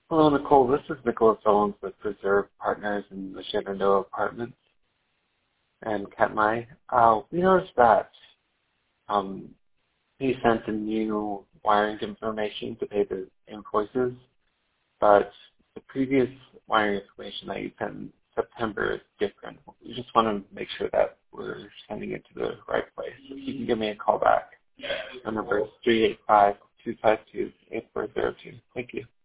Hello, Nicole. This is Nicholas Owens with Preserve Partners in the Shenandoah Apartments and Katmai. We noticed that he sent a new wiring information to pay the invoices, but the previous wiring information that you sent in September is different. We just want to make sure that we're sending it to the right place. If you can give me a call back. My number is 385-252-8402. Thank you.